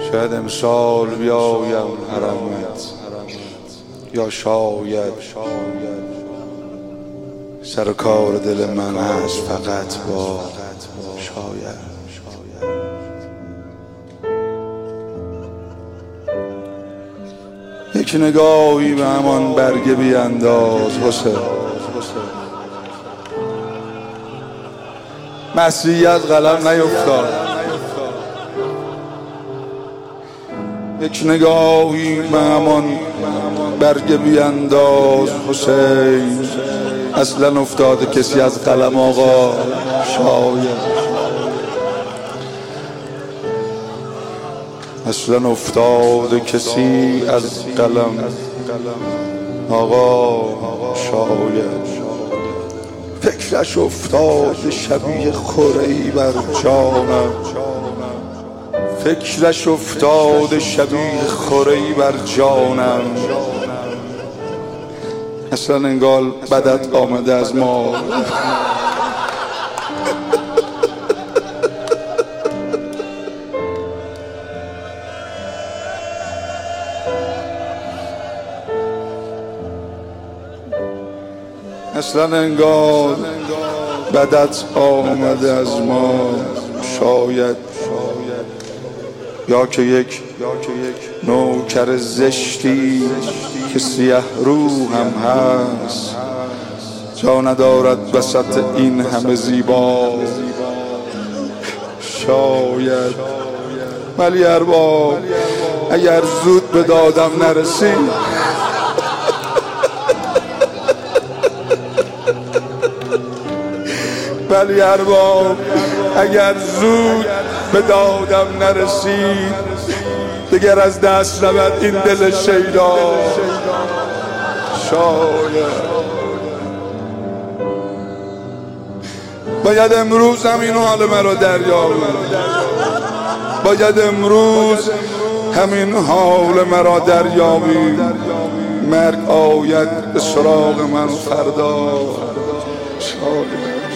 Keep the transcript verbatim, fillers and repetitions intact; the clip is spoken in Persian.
شاید امسال بیایم حرمت، یا شاید سر کار دل من هست فقط با شاید. یک نگاهی به همان برگ بیانداز حسین، مسیحی از قلم نیفتاد. یک نگاهی به همان برگ بیانداز حسین، اصلا افتاده کسی از قلم آقا شاید. اصلا افتاده کسی از قلم آقا شاید. فکرش افتاده شبیه خوره‌ای بر جانم، فکرش افتاده شبیه خوره‌ای بر جانم. اصلا انگار بدت آمده از ما. اصلا انگار بدت آمده از ما شاید. یا که یک نوکر زشتی که سیه رو هم هست، جا ندارد وسط این همه زیبا شاید. ولی ارباب اگر زود به دادم نرسی، ولی ارباب اگر زود به دادم نرسید، دیگر از دست نبرد این دل شیدا شاید. باید امروز همین حال مرا دریابی، باید امروز همین حال مرا دریابی. مرگ آید به سراغ من فردا شاید.